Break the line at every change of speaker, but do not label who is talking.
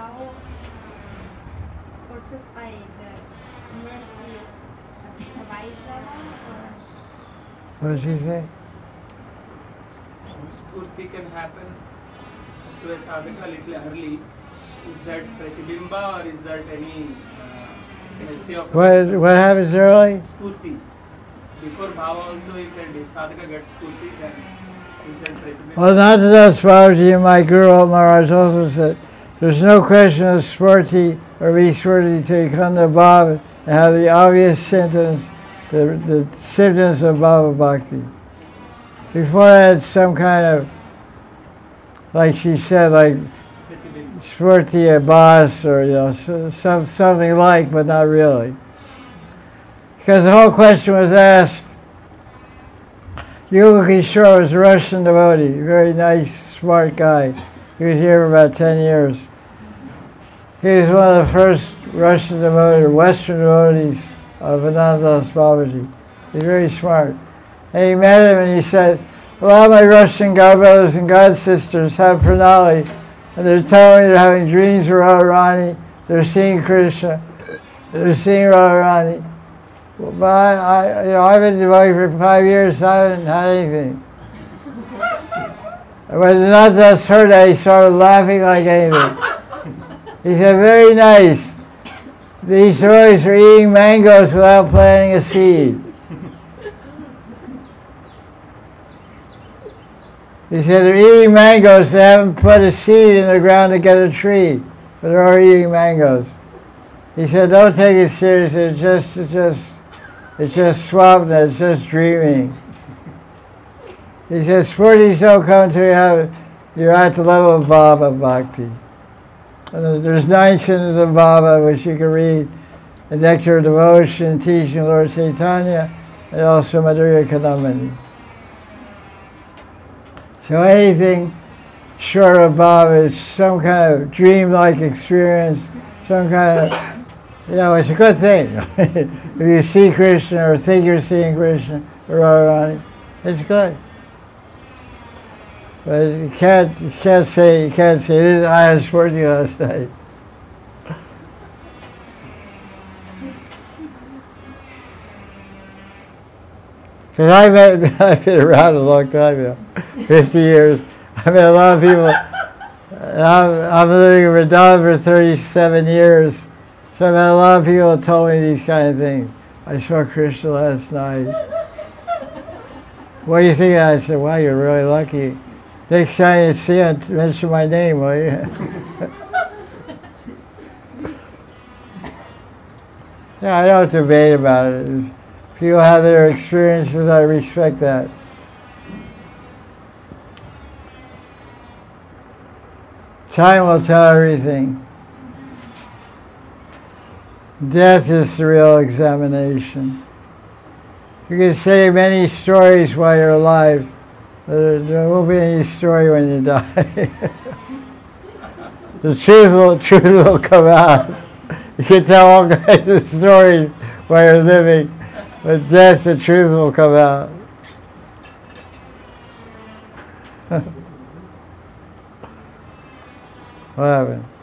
vow purchased by the mercy of Vaishnava?
What did she say?
Spurti can happen to a sadhaka little early. Is that pratibimba or is that any say of
What happens early?
Spurti. Before bhava also, if a sadhaka gets spurti, then is that pratibimba?
Well, not that Swamiji and my Guru Maharaj also said, there's no question of spurti or vispurti till you come to Bhava and have the obvious symptoms, the symptoms of Bhava Bhakti. Before I had some kind of, like she said, like spurti a boss or something like, but not really. Because the whole question was asked. Yoga Kishore was a Russian devotee, very nice, smart guy. He was here for about 10 years. He was one of the first Russian devotees, Western devotees of Anandadas Babaji. He's very smart. And he met him and he said, a lot of my Russian god brothers and god sisters have pranali, and they're telling me they're having dreams of Radharani, they're seeing Krishna, they're seeing Radharani. But I've been devotee for 5 years, I haven't had anything. And when Anandadas heard that, he started laughing like anything. He said, very nice. These devotees are eating mangoes without planting a seed. He said, they're eating mangoes, they haven't put a seed in the ground to get a tree, but they're already eating mangoes. He said, don't take it seriously, it's just swapna, it's just dreaming. He said, spurtis don't come until you're at the level of Bhava Bhakti. And there's 9 symptoms of Bhava, which you can read in Nectar of Devotion, Teaching of Lord Chaitanya, and also Madhurya Kadambini. So anything short of Bhava is some kind of dream-like experience, some kind of, it's a good thing. If you see Krishna or think you're seeing Krishna or Radharani, it's good. But you can't say, this is I had spurti last night. Because I've been around a long time, 50 years. I met a lot of people. I'm living in Vrindavan for 37 years. So I met a lot of people who told me these kind of things. I saw Krishna last night. What do you think? I said, wow, you're really lucky. Next time you see him, mention my name, will you? I don't debate about it. If people have their experiences, I respect that. Time will tell everything. Death is the real examination. You can say many stories while you're alive, but there won't be any story when you die. The truth will come out. You can tell all kinds of stories while you're living, but death, the truth will come out. What happened?